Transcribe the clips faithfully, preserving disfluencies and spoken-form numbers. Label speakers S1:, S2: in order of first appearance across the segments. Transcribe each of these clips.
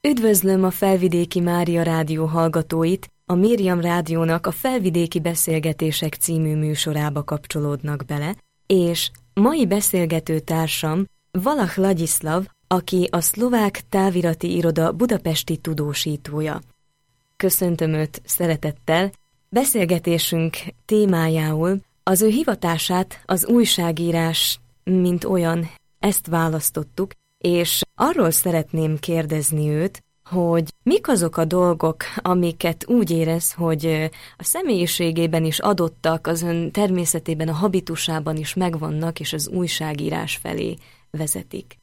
S1: Üdvözlöm a Felvidéki Mária Rádió hallgatóit, a Miriam Rádiónak a Felvidéki Beszélgetések című műsorába kapcsolódnak bele, és mai beszélgető társam Valach Ladislav, aki a Szlovák Távirati Iroda budapesti tudósítója. Köszöntöm őt szeretettel, beszélgetésünk témájául az ő hivatását, az újságírás, mint olyan, ezt választottuk, és arról szeretném kérdezni őt, hogy mik azok a dolgok, amiket úgy érez, hogy a személyiségében is adottak, az ön természetében, a habitusában is megvannak, és az újságírás felé vezetik.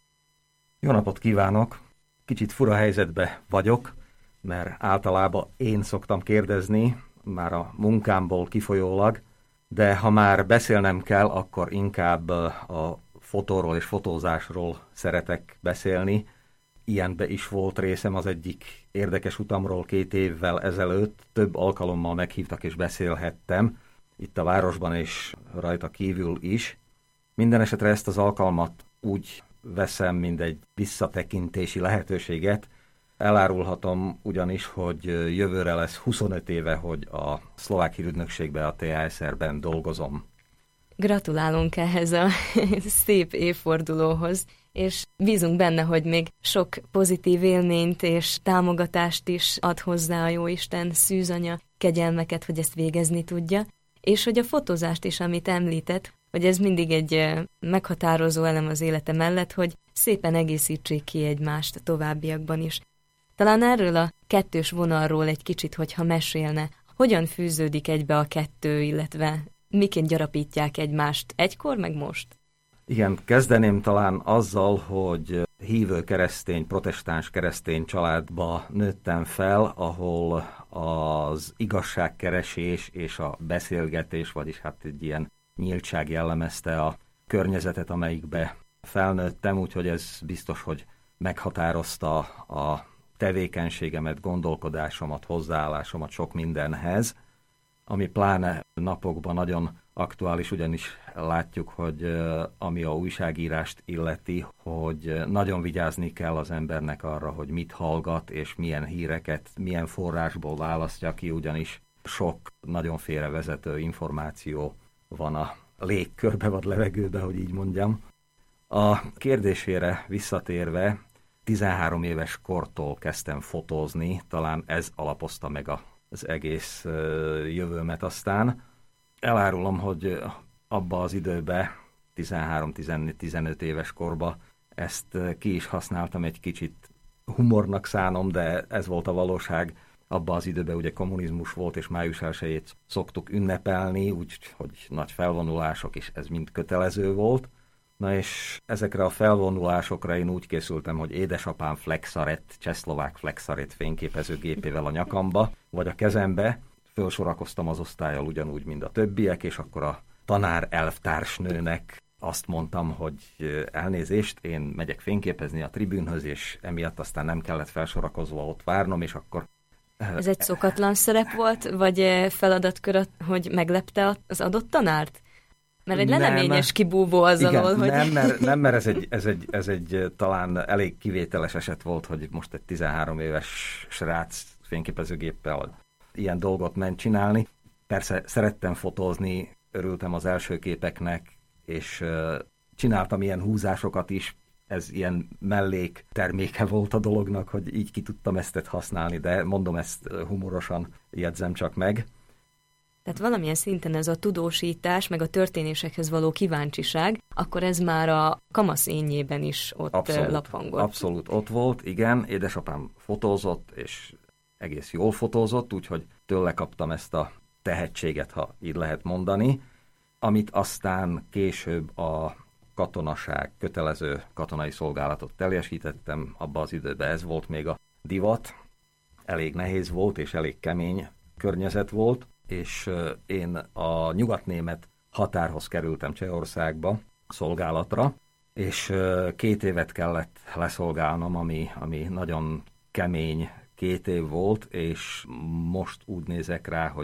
S2: Jó napot kívánok! Kicsit fura helyzetbe vagyok, mert általában én szoktam kérdezni, már a munkámból kifolyólag, de ha már beszélnem kell, akkor inkább a fotóról és fotózásról szeretek beszélni. Ilyenbe is volt részem az egyik érdekes utamról két évvel ezelőtt. Több alkalommal meghívtak és beszélhettem, itt a városban és rajta kívül is. Minden esetre ezt az alkalmat úgy veszem, mint egy visszatekintési lehetőséget. Elárulhatom ugyanis, hogy jövőre lesz huszonöt éve, hogy a szlovák hírügynökségben, a té á es er-ben dolgozom.
S1: Gratulálunk ehhez a szép évfordulóhoz, és bízunk benne, hogy még sok pozitív élményt és támogatást is ad hozzá a Jóisten szűzanya, kegyelmeket, hogy ezt végezni tudja, és hogy a fotózást is, amit említett, hogy ez mindig egy meghatározó elem az élete mellett, hogy szépen egészítsék ki egymást a továbbiakban is. Talán erről a kettős vonalról egy kicsit, hogyha mesélne, hogyan fűződik egybe a kettő, illetve miként gyarapítják egymást egykor, meg most?
S2: Igen, kezdeném talán azzal, hogy hívő keresztény, protestáns keresztény családba nőttem fel, ahol az igazságkeresés és a beszélgetés, vagyis hát egy ilyen nyíltság jellemezte a környezetet, amelyikbe felnőttem, úgyhogy ez biztos, hogy meghatározta a tevékenységemet, gondolkodásomat, hozzáállásomat sok mindenhez, ami pláne napokban nagyon aktuális, ugyanis látjuk, hogy ami a újságírást illeti, hogy nagyon vigyázni kell az embernek arra, hogy mit hallgat, és milyen híreket, milyen forrásból választja ki, ugyanis sok nagyon félrevezető információ van a légkörbe, vagy levegőbe, hogy így mondjam. A kérdésére visszatérve, tizenhárom éves kortól kezdtem fotózni, talán ez alapozta meg a az egész jövőmet aztán. Elárulom, hogy abba az időben, tizenhárom-tizenöt éves korba ezt ki is használtam, egy kicsit humornak szánom, de ez volt a valóság. Abba az időben ugye kommunizmus volt, és május elsejét szoktuk ünnepelni, úgyhogy nagy felvonulások, és ez mind kötelező volt. Na és ezekre a felvonulásokra én úgy készültem, hogy édesapám flexarett, csehszlovák flexarett fényképezőgépével a nyakamba, vagy a kezembe, fölsorakoztam az osztállyal ugyanúgy, mint a többiek, és akkor a tanár elvtársnőnek azt mondtam, hogy elnézést, én megyek fényképezni a tribünhöz, és emiatt aztán nem kellett felsorakozva ott várnom, és akkor...
S1: Ez egy szokatlan szerep volt, vagy feladatkör, hogy meglepte az adott tanárt? Mert egy leleményes kibúvó az
S2: igen,
S1: alól, hogy...
S2: Nem, mert, nem, mert ez, egy, ez, egy, ez egy talán elég kivételes eset volt, hogy most egy tizenhárom éves srác fényképezőgéppel ilyen dolgot ment csinálni. Persze szerettem fotózni, örültem az első képeknek, és csináltam ilyen húzásokat is, ez ilyen mellék terméke volt a dolognak, hogy így ki tudtam ezt használni, de mondom, ezt humorosan jegyzem csak meg.
S1: Tehát valamilyen szinten ez a tudósítás, meg a történésekhez való kíváncsiság, akkor ez már a kamasz énjében is ott
S2: abszolút,
S1: lappangott.
S2: Abszolút ott volt, igen. Édesapám fotózott, és egész jól fotózott, úgyhogy tőle kaptam ezt a tehetséget, ha így lehet mondani, amit aztán később a katonaság, kötelező katonai szolgálatot teljesítettem. Abban az időben ez volt még a divat. Elég nehéz volt, és elég kemény környezet volt, és én a nyugatnémet határhoz kerültem Csehországba szolgálatra, és két évet kellett leszolgálnom, ami, ami nagyon kemény két év volt, és most úgy nézek rá, hogy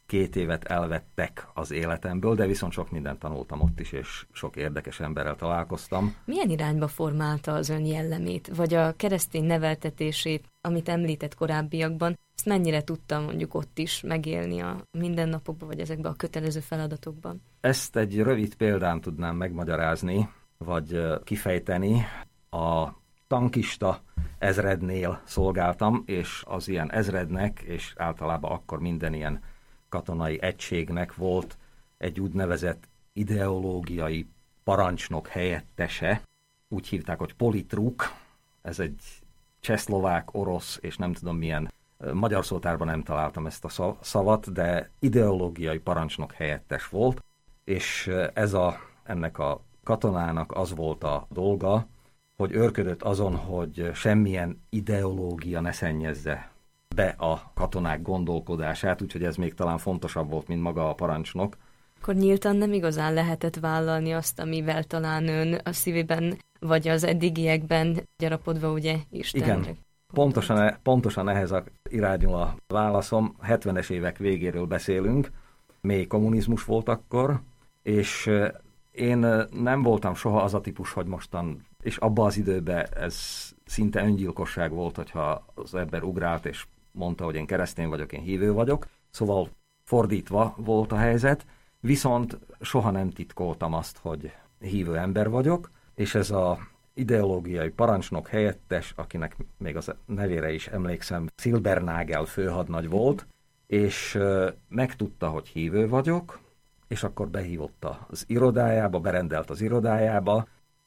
S2: két évet elvettek az életemből, de viszont sok mindent tanultam ott is, és sok érdekes emberrel találkoztam.
S1: Milyen irányba formálta az ön jellemét, vagy a keresztény neveltetését, amit említett korábbiakban, ezt mennyire tudta mondjuk ott is megélni a mindennapokban, vagy ezekben a kötelező feladatokban?
S2: Ezt egy rövid példán tudnám megmagyarázni, vagy kifejteni. A tankista ezrednél szolgáltam, és az ilyen ezrednek, és általában akkor minden ilyen katonai egységnek volt egy úgynevezett ideológiai parancsnok helyettese, úgy hívták, hogy politruk, ez egy csehszlovák, orosz, és nem tudom milyen, magyar szótárban nem találtam ezt a szavat, de ideológiai parancsnok helyettes volt, és ez a, ennek a katonának az volt a dolga, hogy őrködött azon, hogy semmilyen ideológia ne szennyezze be a katonák gondolkodását, úgyhogy ez még talán fontosabb volt, mint maga a parancsnok.
S1: Akkor nyíltan nem igazán lehetett vállalni azt, amivel talán ön a szívében, vagy az eddigiekben gyarapodva ugye Istenre.
S2: Igen, pontosan, pontosan ehhez a irányul a válaszom. hetvenes évek végéről beszélünk, még kommunizmus volt akkor, és én nem voltam soha az a típus, hogy mostan, és abban az időben ez szinte öngyilkosság volt, hogyha az ember ugrált, és mondta, hogy én keresztény vagyok, én hívő vagyok. Szóval fordítva volt a helyzet, viszont soha nem titkoltam azt, hogy hívő ember vagyok, és ez a ideológiai parancsnok helyettes, akinek még az nevére is emlékszem, Silbernagel főhadnagy volt, és megtudta, hogy hívő vagyok, és akkor behívott az irodájába, berendelt az irodájába,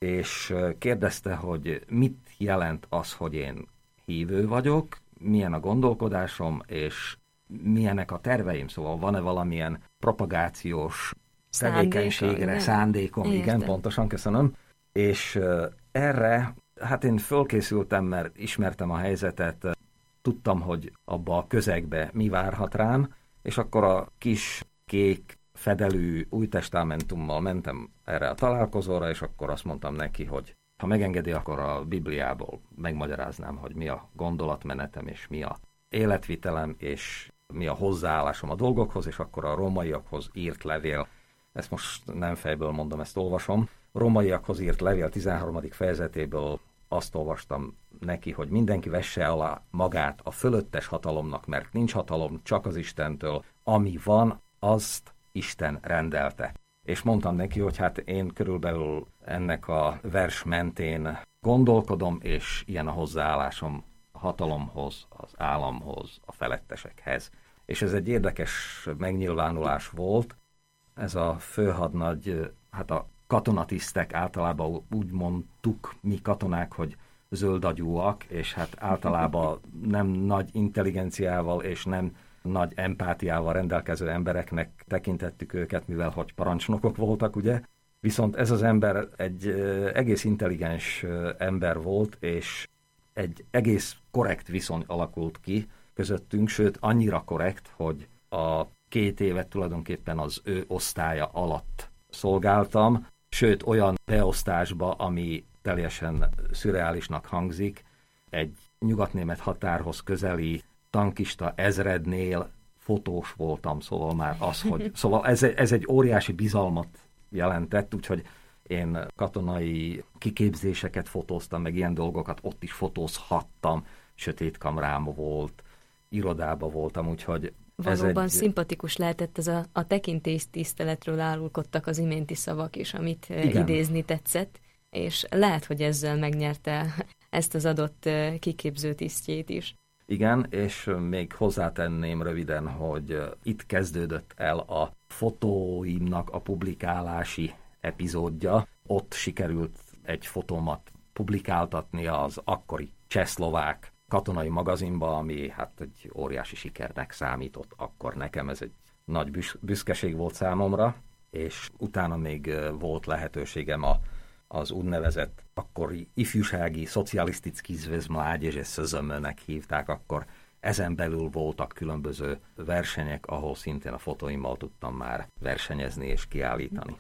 S2: és kérdezte, hogy mit jelent az, hogy én hívő vagyok, milyen a gondolkodásom, és milyenek a terveim, szóval van-e valamilyen propagációs tevékenységre, szándékom,
S1: Értem.
S2: Igen, pontosan, köszönöm. És erre, hát én fölkészültem, mert ismertem a helyzetet, tudtam, hogy abba a közegbe mi várhat rám, és akkor a kis kék fedelű új testamentummal mentem erre a találkozóra, és akkor azt mondtam neki, hogy ha megengedi, akkor a Bibliából megmagyaráznám, hogy mi a gondolatmenetem, és mi a életvitelem, és mi a hozzáállásom a dolgokhoz, és akkor a rómaiakhoz írt levél, ezt most nem fejből mondom, ezt olvasom, rómaiakhoz írt levél tizenharmadik fejezetéből azt olvastam neki, hogy mindenki vesse alá magát a fölöttes hatalomnak, mert nincs hatalom csak az Istentől, ami van, azt Isten rendelte. És mondtam neki, hogy hát én körülbelül ennek a vers mentén gondolkodom, és ilyen a hozzáállásom a hatalomhoz, az államhoz, a felettesekhez. És ez egy érdekes megnyilvánulás volt. Ez a főhadnagy, hát a katonatisztek általában úgy mondtuk mi katonák, hogy zöldagyúak, és hát általában nem nagy intelligenciával és nem nagy empátiával rendelkező embereknek tekintettük őket, mivel hogy parancsnokok voltak, ugye? Viszont ez az ember egy egész intelligens ember volt, és egy egész korrekt viszony alakult ki közöttünk, sőt annyira korrekt, hogy a két évet tulajdonképpen az ő osztálya alatt szolgáltam, sőt olyan beosztásba, ami teljesen szürreálisnak hangzik, egy nyugatnémet határhoz közeli tankista ezrednél fotós voltam, szóval már az, hogy... Szóval ez, ez egy óriási bizalmat jelentett, úgyhogy én katonai kiképzéseket fotóztam, meg ilyen dolgokat, ott is fotózhattam, sötét kamrám volt, irodába voltam, úgyhogy
S1: valóban
S2: egy...
S1: szimpatikus lehetett ez a, a tekintélytiszteletről árulkodtak az iménti szavak is, amit Igen. idézni tetszett, és lehet, hogy ezzel megnyerte ezt az adott kiképző tisztjét is.
S2: Igen, és még hozzátenném röviden, hogy itt kezdődött el a fotóimnak a publikálási epizódja. Ott sikerült egy fotómat publikáltatni az akkori csehszlovák katonai magazinba, ami hát egy óriási sikernek számított akkor nekem. Ez egy nagy büsz- büszkeség volt számomra, és utána még volt lehetőségem a az úgynevezett akkori ifjúsági szocialisztický zväz mládeže es zé em-nek hívták, akkor ezen belül voltak különböző versenyek, ahol szintén a fotóimmal tudtam már versenyezni és kiállítani.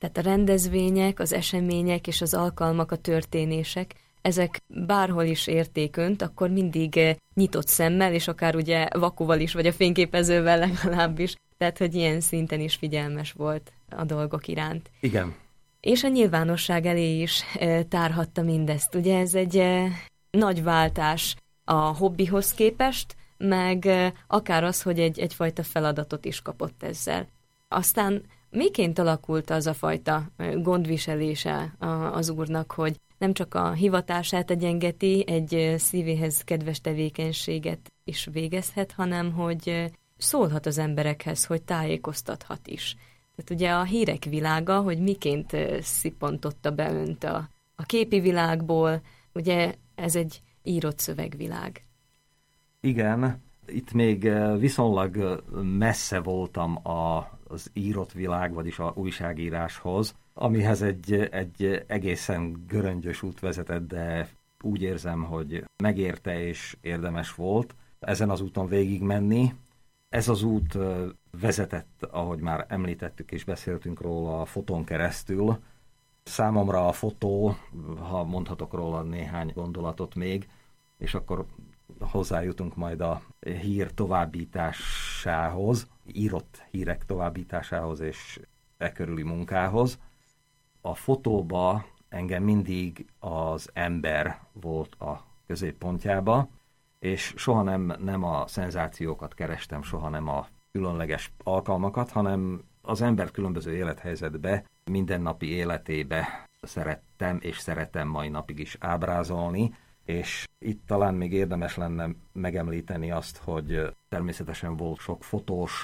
S1: Tehát a rendezvények, az események és az alkalmak, a történések, ezek bárhol is érték önt, akkor mindig nyitott szemmel, és akár ugye vakuval is, vagy a fényképezővel legalábbis. Tehát, hogy ilyen szinten is figyelmes volt a dolgok iránt.
S2: Igen.
S1: És a nyilvánosság elé is tárhatta mindezt. Ugye ez egy nagy váltás a hobbihoz képest, meg akár az, hogy egy, egyfajta feladatot is kapott ezzel. Aztán miként alakult az a fajta gondviselése az úrnak, hogy nem csak a hivatását egyengeti, egy szívéhez kedves tevékenységet is végezhet, hanem hogy szólhat az emberekhez, hogy tájékoztathat is. Tehát ugye a hírek világa, hogy miként szippantotta be önt a, a képi világból, ugye ez egy írott szövegvilág.
S2: Igen, itt még viszonylag messze voltam a, az írott világ, vagyis a újságíráshoz, amihez egy, egy egészen göröngyös út vezetett, de úgy érzem, hogy megérte és érdemes volt ezen az úton végigmenni. Ez az út vezetett, ahogy már említettük és beszéltünk róla, a fotón keresztül. Számomra a fotó, ha mondhatok róla néhány gondolatot még, és akkor hozzájutunk majd a hír továbbításához, írott hírek továbbításához és e körüli munkához. A fotóba engem mindig az ember volt a középpontjába, és soha nem, nem a szenzációkat kerestem, soha nem a különleges alkalmakat, hanem az ember különböző élethelyzetbe, mindennapi életébe szerettem és szeretem mai napig is ábrázolni, és itt talán még érdemes lenne megemlíteni azt, hogy természetesen volt sok fotós,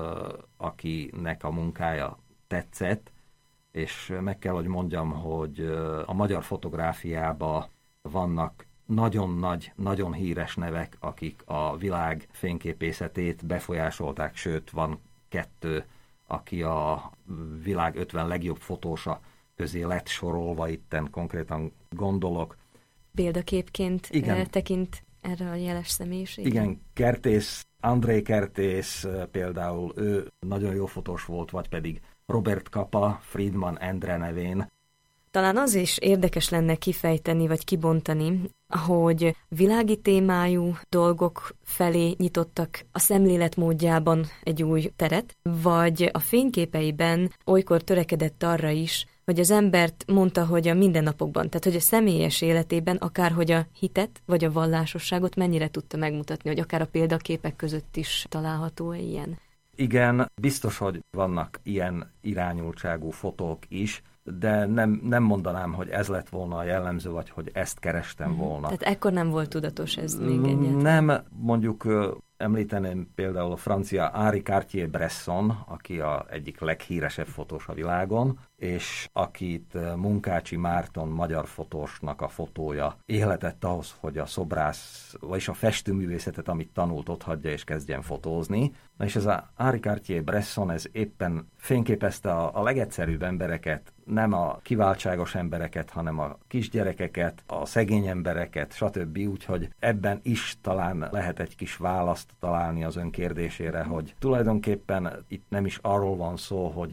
S2: akinek a munkája tetszett, és meg kell, hogy mondjam, hogy a magyar fotográfiában vannak nagyon nagy, nagyon híres nevek, akik a világ fényképészetét befolyásolták, sőt, van kettő, aki a világ ötven legjobb fotósa közé lett sorolva, itten konkrétan gondolok.
S1: Példaképként
S2: Igen.
S1: tekint erre a jeles személyiség?
S2: Igen, Kertész, André Kertész például, ő nagyon jó fotós volt, vagy pedig Robert Capa, Friedman Endre nevén.
S1: Talán az is érdekes lenne kifejteni, vagy kibontani, hogy világi témájú dolgok felé nyitottak a szemléletmódjában egy új teret, vagy a fényképeiben olykor törekedett arra is, hogy az embert mondta, hogy a mindennapokban, tehát hogy a személyes életében akárhogy a hitet, vagy a vallásosságot mennyire tudta megmutatni, hogy akár a példaképek között is található ilyen.
S2: Igen, biztos, hogy vannak ilyen irányultságú fotók is, de nem, nem mondanám, hogy ez lett volna a jellemző, vagy hogy ezt kerestem volna.
S1: Tehát ekkor nem volt tudatos ez még egyáltalán?
S2: Nem, mondjuk említeném például a francia Henri Cartier-Bresson, aki a egyik leghíresebb fotós a világon, és akit Munkácsi Márton magyar fotósnak a fotója életett ahhoz, hogy a szobrász, vagyis a festőművészetet, amit tanult, otthagyja és kezdjen fotózni. Na és ez a Henri Cartier-Bresson, ez éppen fényképezte a, a legegyszerűbb embereket, nem a kiváltságos embereket, hanem a kisgyerekeket, a szegény embereket, stb. Úgyhogy ebben is talán lehet egy kis választ találni az ön kérdésére, hogy tulajdonképpen itt nem is arról van szó, hogy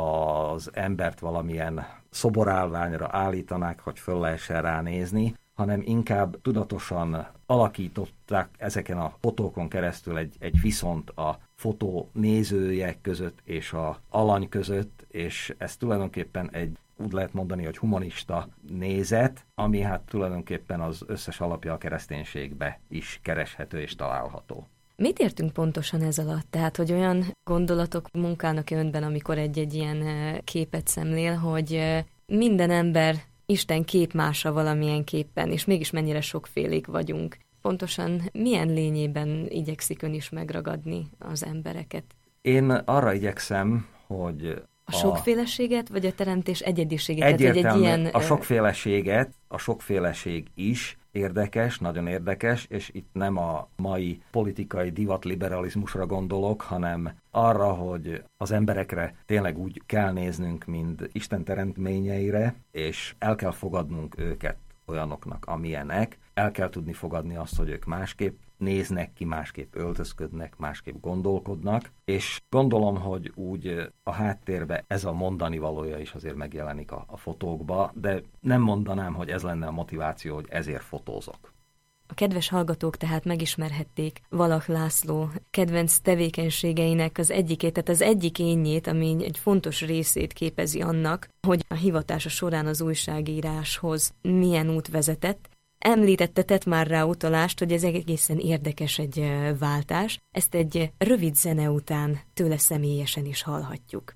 S2: az embert valamilyen szoborállványra állítanák, hogy föl lehessen ránézni, hanem inkább tudatosan alakították ezeken a fotókon keresztül egy, egy viszont a fotó nézője között és a alany között, és ez tulajdonképpen egy, úgy lehet mondani, hogy humanista nézet, ami hát tulajdonképpen az összes alapja a kereszténységbe is kereshető és található.
S1: Mit értünk pontosan ez alatt? Tehát, hogy olyan gondolatok munkálnak önben, amikor egy-egy ilyen képet szemlél, hogy minden ember Isten képmása valamilyen képpen, és mégis mennyire sokfélék vagyunk. Pontosan milyen lényében igyekszik ön is megragadni az embereket?
S2: Én arra igyekszem, hogy
S1: a sokféleséget, vagy a teremtés egyediségét?
S2: Egyértelmű,
S1: egy ilyen...
S2: a sokféleséget, a sokféleség is érdekes, nagyon érdekes, és itt nem a mai politikai divatliberalizmusra gondolok, hanem arra, hogy az emberekre tényleg úgy kell néznünk, mint Isten teremtményeire, és el kell fogadnunk őket olyanoknak, amilyenek. El kell tudni fogadni azt, hogy ők másképp néznek ki, másképp öltözködnek, másképp gondolkodnak, és gondolom, hogy úgy a háttérbe ez a mondani valója is azért megjelenik a, a fotókba, de nem mondanám, hogy ez lenne a motiváció, hogy ezért fotózok.
S1: A kedves hallgatók tehát megismerhették Valach László kedvenc tevékenységeinek az egyikét, tehát az egyik énjét, ami egy fontos részét képezi annak, hogy a hivatása során az újságíráshoz milyen út vezetett. Említette, tett már rá utalást, hogy ez egészen érdekes egy váltás. Ezt egy rövid zene után tőle személyesen is hallhatjuk.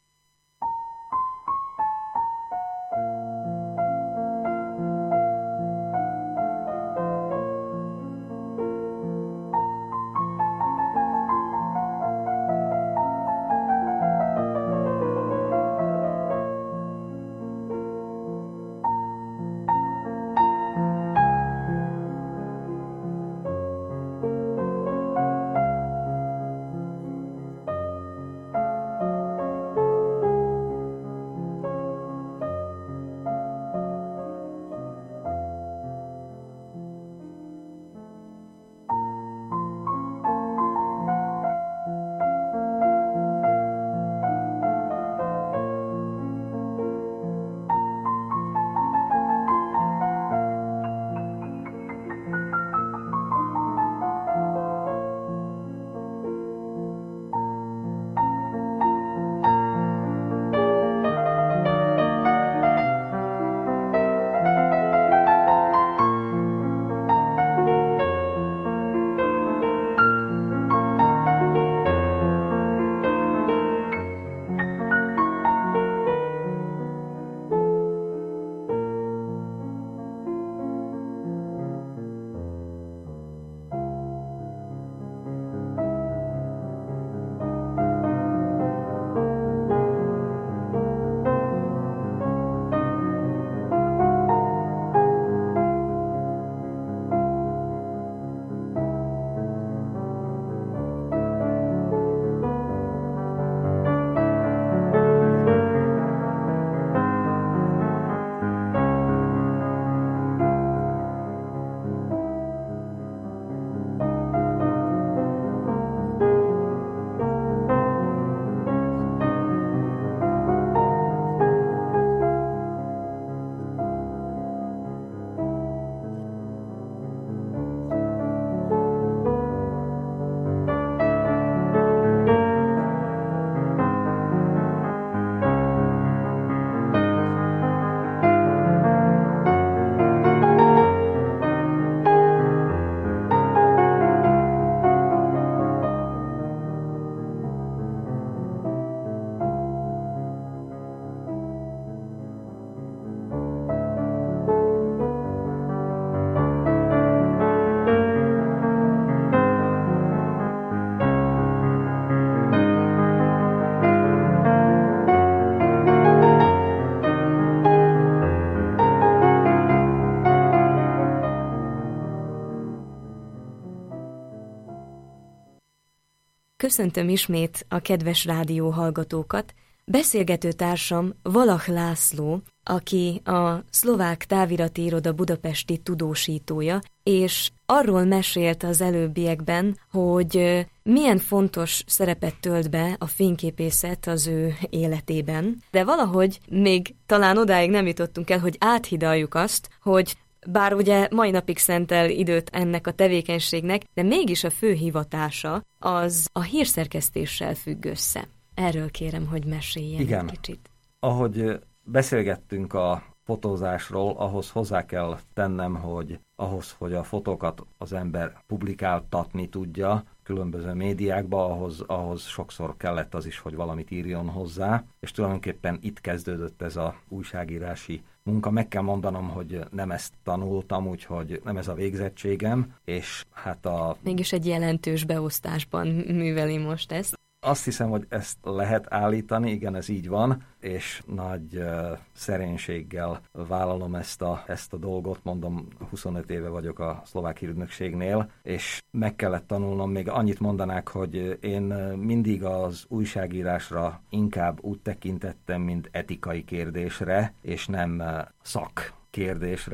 S1: Köszöntöm ismét a kedves rádió hallgatókat. Beszélgető társam Valach László, aki a Szlovák Távirati Iroda budapesti tudósítója, és arról mesélt az előbbiekben, hogy milyen fontos szerepet tölt be a fényképészet az ő életében, de valahogy még talán odáig nem jutottunk el, hogy áthidaljuk azt, hogy bár ugye mai napig szentel időt ennek a tevékenységnek, de mégis a fő hivatása az a hírszerkesztéssel függ össze. Erről kérem, hogy meséljen
S2: Igen.
S1: egy kicsit.
S2: Ahogy beszélgettünk a fotózásról, ahhoz hozzá kell tennem, hogy ahhoz, hogy a fotókat az ember publikáltatni tudja különböző médiákba, ahhoz, ahhoz sokszor kellett az is, hogy valamit írjon hozzá, és tulajdonképpen itt kezdődött ez a újságírási munka. Meg kell mondanom, hogy nem ezt tanultam, úgyhogy nem ez a végzettségem, és hát a...
S1: Mégis egy jelentős beosztásban műveli most ezt.
S2: Azt hiszem, hogy ezt lehet állítani, igen, ez így van, és nagy uh, szerénységgel vállalom ezt a, ezt a dolgot, mondom, huszonöt éve vagyok a szlovák hírügynökségnél, és meg kellett tanulnom, még annyit mondanák, hogy én mindig az újságírásra inkább úgy tekintettem, mint etikai kérdésre, és nem uh, szak kérdésre,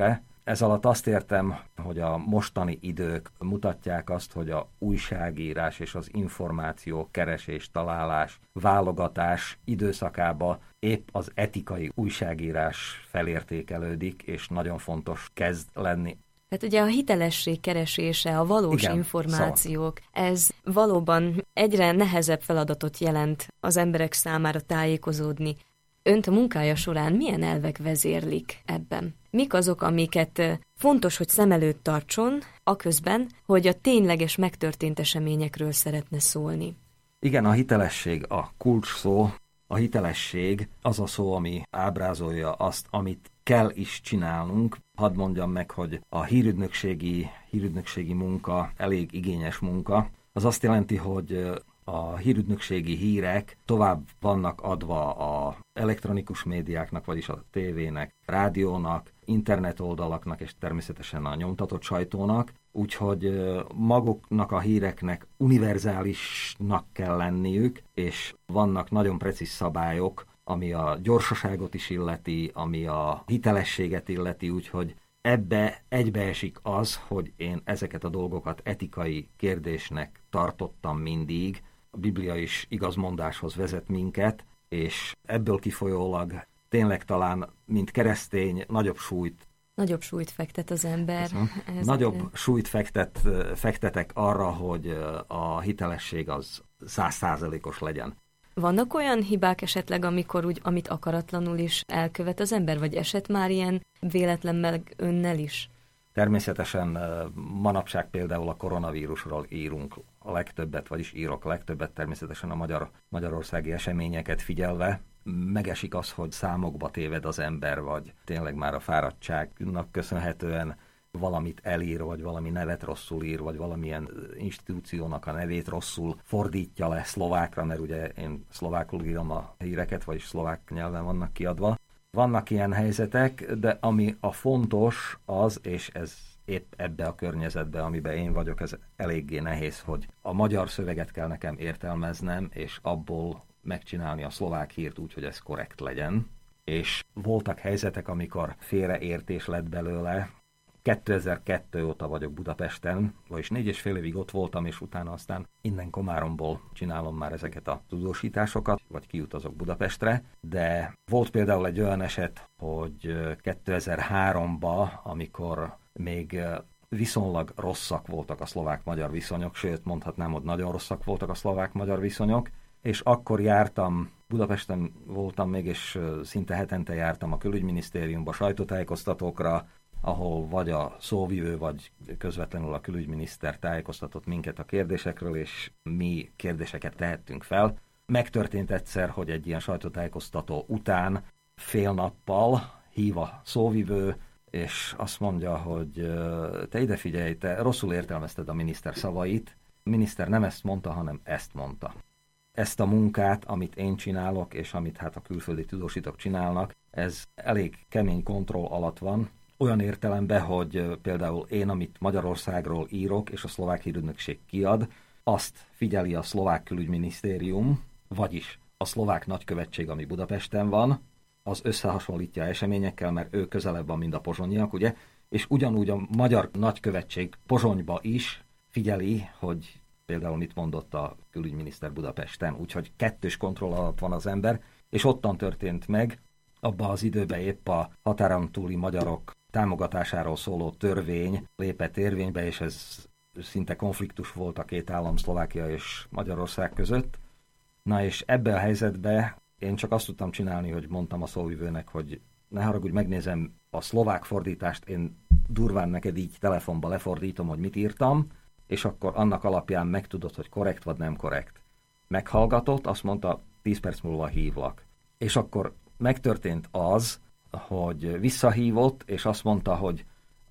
S2: Ez alatt azt értem, hogy a mostani idők mutatják azt, hogy a újságírás és az információ keresés, találás, válogatás időszakába épp az etikai újságírás felértékelődik, és nagyon fontos kezd lenni.
S1: Tehát ugye a hitelesség keresése, a valós Igen, információk, szóval. Ez valóban egyre nehezebb feladatot jelent az emberek számára tájékozódni. Önt a munkája során milyen elvek vezérlik ebben? Mik azok, amiket fontos, hogy szem előtt tartson, aközben, hogy a tényleges megtörtént eseményekről szeretne szólni?
S2: Igen, a hitelesség a kulcs szó. A hitelesség az a szó, ami ábrázolja azt, amit kell is csinálnunk. Hadd mondjam meg, hogy a hírügynökségi, hírügynökségi munka elég igényes munka. Az azt jelenti, hogy a hírügynökségi hírek tovább vannak adva a elektronikus médiáknak, vagyis a tévének, rádiónak, internetoldalaknak és természetesen a nyomtatott sajtónak, úgyhogy maguknak a híreknek univerzálisnak kell lenniük, és vannak nagyon precíz szabályok, ami a gyorsaságot is illeti, ami a hitelességet illeti, úgyhogy ebbe egybeesik az, hogy én ezeket a dolgokat etikai kérdésnek tartottam mindig. A Biblia is igazmondáshoz vezet minket, és ebből kifolyólag tényleg talán, mint keresztény, nagyobb súlyt
S1: Nagyobb súlyt fektet az ember.
S2: Nagyobb a... súlyt fektet, fektetek arra, hogy a hitelesség az száz százalékos legyen.
S1: Vannak olyan hibák esetleg, amikor úgy, amit akaratlanul is elkövet az ember, vagy esett már ilyen véletlen meg önnel is?
S2: Természetesen manapság például a koronavírusról írunk a legtöbbet, vagyis írok a legtöbbet, természetesen a magyar, magyarországi eseményeket figyelve. Megesik az, hogy számokba téved az ember, vagy tényleg már a fáradtságnak köszönhetően valamit elír, vagy valami nevet rosszul ír, vagy valamilyen institúciónak a nevét rosszul fordítja le szlovákra, mert ugye én szlovákul írom a híreket, vagyis szlovák nyelven vannak kiadva. Vannak ilyen helyzetek, de ami a fontos az, és ez épp ebbe a környezetbe, amiben én vagyok, ez eléggé nehéz, hogy a magyar szöveget kell nekem értelmeznem, és abból megcsinálni a szlovák hírt úgy, hogy ez korrekt legyen. És voltak helyzetek, amikor félreértés lett belőle. kétezer-kettő óta vagyok Budapesten, vagyis négy és fél évig ott voltam, és utána aztán innen Komáromból csinálom már ezeket a tudósításokat, vagy kiutazok Budapestre, de volt például egy olyan eset, hogy kétezer-háromban, amikor még viszonylag rosszak voltak a szlovák-magyar viszonyok, sőt mondhatnám, hogy nagyon rosszak voltak a szlovák-magyar viszonyok, és akkor jártam, Budapesten voltam még, és szinte hetente jártam a külügyminisztériumba sajtótájékoztatókra, ahol vagy a szóvivő, vagy közvetlenül a külügyminiszter tájékoztatott minket a kérdésekről, és mi kérdéseket tehettünk fel. Megtörtént egyszer, hogy egy ilyen sajtótájékoztató után fél nappal hív a szóvivő, és azt mondja, hogy te ide figyelj, te rosszul értelmezted a miniszter szavait. A miniszter nem ezt mondta, hanem ezt mondta. Ezt a munkát, amit én csinálok, és amit hát a külföldi tudósítók csinálnak, ez elég kemény kontroll alatt van, olyan értelemben, hogy például én, amit Magyarországról írok, és a szlovák hírügynökség kiad, azt figyeli a szlovák külügyminisztérium, vagyis a szlovák nagykövetség, ami Budapesten van, az összehasonlítja eseményekkel, mert ő közelebb van, mint a pozsonyiak, ugye? És ugyanúgy a magyar nagykövetség Pozsonyba is figyeli, hogy például mit mondott a külügyminiszter Budapesten, úgyhogy kettős kontroll alatt van az ember, és ottan történt meg, abban az időben épp a határon túli magyarok támogatásáról szóló törvény lépett érvénybe, és ez szinte konfliktus volt a két állam, Szlovákia és Magyarország között. Na és ebben a helyzetben én csak azt tudtam csinálni, hogy mondtam a szóvivőnek, hogy ne haragudj, megnézem a szlovák fordítást, én durván neked így telefonba lefordítom, hogy mit írtam, és akkor annak alapján megtudod, hogy korrekt vagy nem korrekt. Meghallgatott, azt mondta, tíz perc múlva hívlak. És akkor megtörtént az, hogy visszahívott, és azt mondta, hogy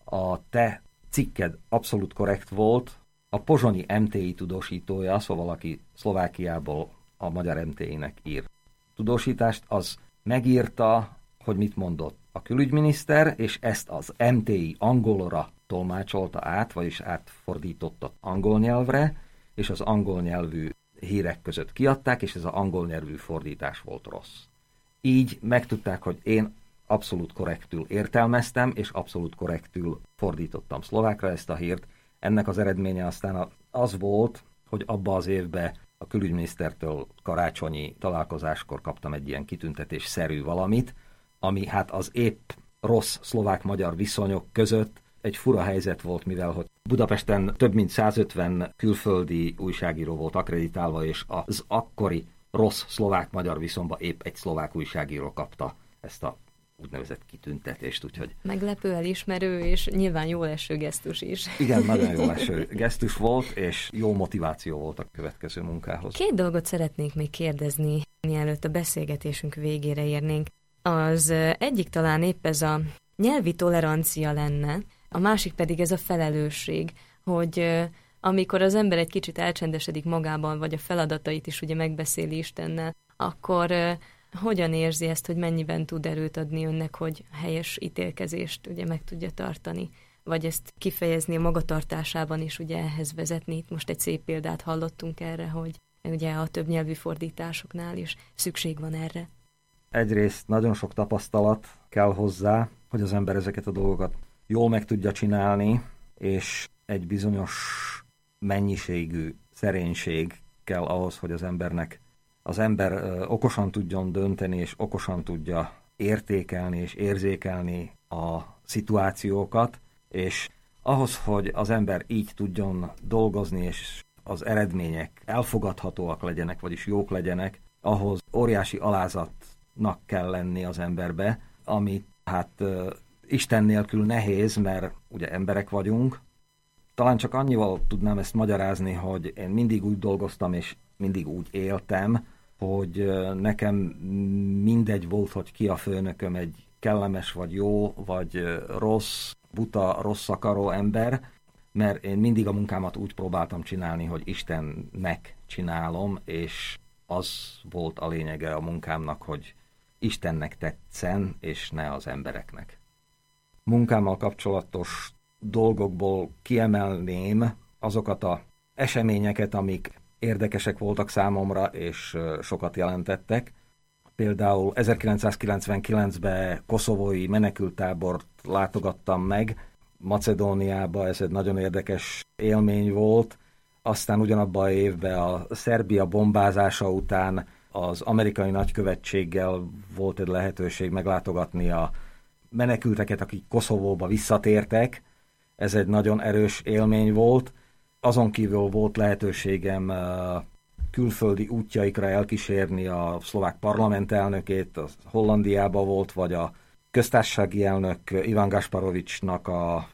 S2: a te cikked abszolút korrekt volt, a pozsonyi em té i tudósítója, szóval aki Szlovákiából a magyar em té i-nek ír tudósítást, az megírta, hogy mit mondott a külügyminiszter, és ezt az em té i angolra tolmácsolta át, vagyis átfordította angol nyelvre, és az angol nyelvű hírek között kiadták, és ez az angol nyelvű fordítás volt rossz. Így megtudták, hogy én abszolút korrektül értelmeztem, és abszolút korrektül fordítottam szlovákra ezt a hírt. Ennek az eredménye aztán az volt, hogy abba az évben a külügyminisztertől karácsonyi találkozáskor kaptam egy ilyen kitüntetés-szerű valamit, ami hát az épp rossz szlovák-magyar viszonyok között egy fura helyzet volt, mivel hogy Budapesten több mint százötven külföldi újságíró volt akreditálva, és az akkori rossz szlovák-magyar viszonyban épp egy szlovák újságíró kapta ezt a úgynevezett kitüntetést, úgyhogy...
S1: Meglepő, elismerő, és nyilván jól eső gesztus is.
S2: Igen, nagyon jól eső gesztus volt, és jó motiváció volt a következő munkához.
S1: Két dolgot szeretnék még kérdezni, mielőtt a beszélgetésünk végére érnénk. Az egyik talán épp ez a nyelvi tolerancia lenne, a másik pedig ez a felelősség, hogy amikor az ember egy kicsit elcsendesedik magában, vagy a feladatait is ugye megbeszéli Istennel, akkor hogyan érzi ezt, hogy mennyiben tud erőt adni önnek, hogy helyes ítélkezést ugye meg tudja tartani, vagy ezt kifejezni a magatartásában is ugye ehhez vezetni. Itt most egy szép példát hallottunk erre, hogy ugye a többnyelvű fordításoknál is szükség van erre.
S2: Egyrészt nagyon sok tapasztalat kell hozzá, hogy az ember ezeket a dolgokat jól meg tudja csinálni, és egy bizonyos mennyiségű szerénység kell ahhoz, hogy az embernek az ember ö, okosan tudjon dönteni, és okosan tudja értékelni és érzékelni a szituációkat, és ahhoz, hogy az ember így tudjon dolgozni, és az eredmények elfogadhatóak legyenek, vagyis jók legyenek, ahhoz óriási alázatnak kell lenni az emberbe, ami hát ö, Isten nélkül nehéz, mert ugye emberek vagyunk. Talán csak annyival tudnám ezt magyarázni, hogy én mindig úgy dolgoztam, és mindig úgy éltem, hogy nekem mindegy volt, hogy ki a főnököm, egy kellemes, vagy jó, vagy rossz, buta, rossz akaró ember, mert én mindig a munkámat úgy próbáltam csinálni, hogy Istennek csinálom, és az volt a lényege a munkámnak, hogy Istennek tetszen, és ne az embereknek. Munkámmal kapcsolatos dolgokból kiemelném azokat az eseményeket, amik érdekesek voltak számomra, és sokat jelentettek. Például ezerkilencszázkilencvenkilencben koszovói menekülttábort látogattam meg, Macedóniába, ez egy nagyon érdekes élmény volt. Aztán ugyanabban a évben a Szerbia bombázása után az amerikai nagykövetséggel volt egy lehetőség meglátogatni a menekülteket, akik Koszovóba visszatértek. Ez egy nagyon erős élmény volt. Azon kívül volt lehetőségem külföldi útjaikra elkísérni a szlovák parlament elnökét, az Hollandiába volt, vagy a köztársasági elnök Ivan Gasparovicsnak a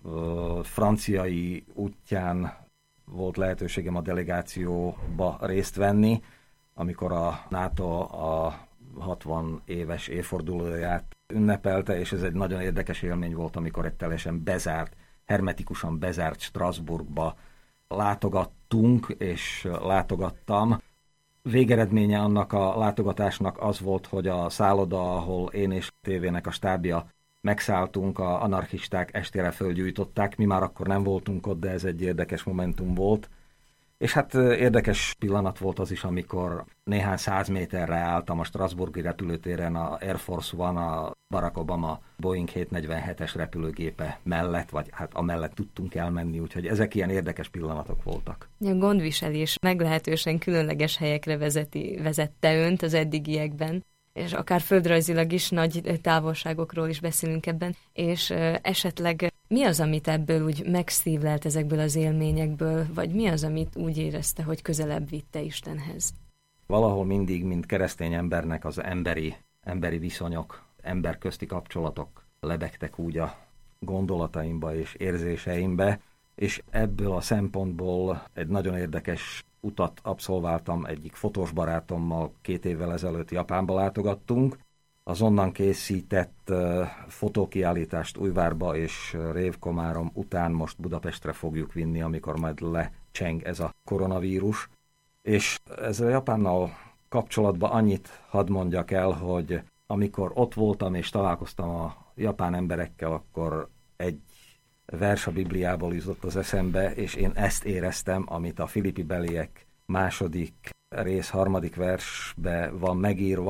S2: franciai útján volt lehetőségem a delegációba részt venni, amikor a NATO a hatvan éves évfordulóját ünnepelte, és ez egy nagyon érdekes élmény volt, amikor egy teljesen bezárt, hermetikusan bezárt Strasbourgba látogattunk, és látogattam. Végeredménye annak a látogatásnak az volt, hogy a szálloda, ahol én és tévének a stábja megszálltunk, a anarchisták estére fölgyújtották, mi már akkor nem voltunk ott, de ez egy érdekes momentum volt. És hát érdekes pillanat volt az is, amikor néhány száz méterre álltam a Strasbourgi repülőtéren a Air Force One, a Barack Obama Boeing hétszáznegyvenhetes repülőgépe mellett, vagy hát amellett tudtunk elmenni, úgyhogy ezek ilyen érdekes pillanatok voltak.
S1: A gondviselés meglehetősen különleges helyekre vezeti, vezette önt az eddigiekben, és akár földrajzilag is nagy távolságokról is beszélünk ebben, és esetleg mi az, amit ebből úgy megszívlelt ezekből az élményekből, vagy mi az, amit úgy érezte, hogy közelebb vitte Istenhez?
S2: Valahol mindig, mint keresztény embernek az emberi, emberi viszonyok, emberközti kapcsolatok lebegtek úgy a gondolataimba és érzéseimbe, és ebből a szempontból egy nagyon érdekes utat abszolváltam egyik fotós barátommal, két évvel ezelőtt Japánba látogattunk. Az onnan készített uh, fotókiállítást Újvárba és Révkomárom után most Budapestre fogjuk vinni, amikor majd lecseng ez a koronavírus. És ezzel a Japánnal kapcsolatban annyit hadd mondjak el, hogy amikor ott voltam és találkoztam a japán emberekkel, akkor egy vers a Bibliából jutott az eszembe, és én ezt éreztem, amit a Filippi beliek második rész, harmadik versbe van megírva,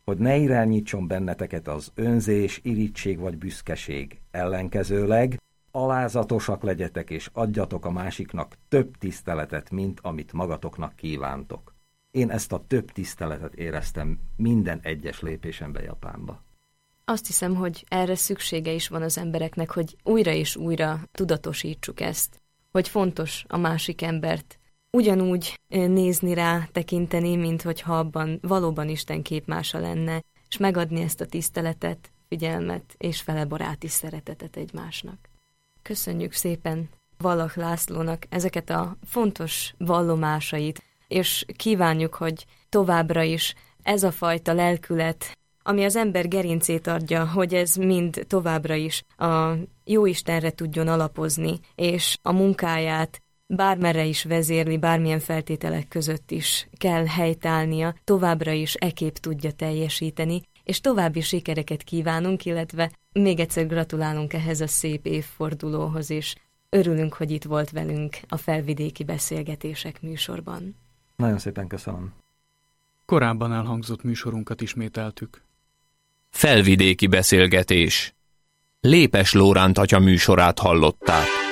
S2: hogy ne irányítson benneteket az önzés, irigység vagy büszkeség. Ellenkezőleg alázatosak legyetek, és adjatok a másiknak több tiszteletet, mint amit magatoknak kívántok. Én ezt a több tiszteletet éreztem minden egyes lépésembe Japánba.
S1: Azt hiszem, hogy erre szüksége is van az embereknek, hogy újra és újra tudatosítsuk ezt, hogy fontos a másik embert ugyanúgy nézni rá, tekinteni, mint hogyha abban valóban Isten képmása lenne, és megadni ezt a tiszteletet, figyelmet és fele baráti szeretetet egymásnak. Köszönjük szépen Vallach Lászlónak ezeket a fontos vallomásait, és kívánjuk, hogy továbbra is ez a fajta lelkület, ami az ember gerincét adja, hogy ez mind továbbra is a Jóistenre tudjon alapozni, és a munkáját bármerre is vezérli, bármilyen feltételek között is kell helytállnia, továbbra is ekképp tudja teljesíteni, és további sikereket kívánunk, illetve még egyszer gratulálunk ehhez a szép évfordulóhoz, és örülünk, hogy itt volt velünk a Felvidéki Beszélgetések műsorban.
S2: Nagyon szépen köszönöm.
S3: Korábban elhangzott műsorunkat ismételtük.
S4: Felvidéki Beszélgetés. Lépes Lóránt atya műsorát hallották.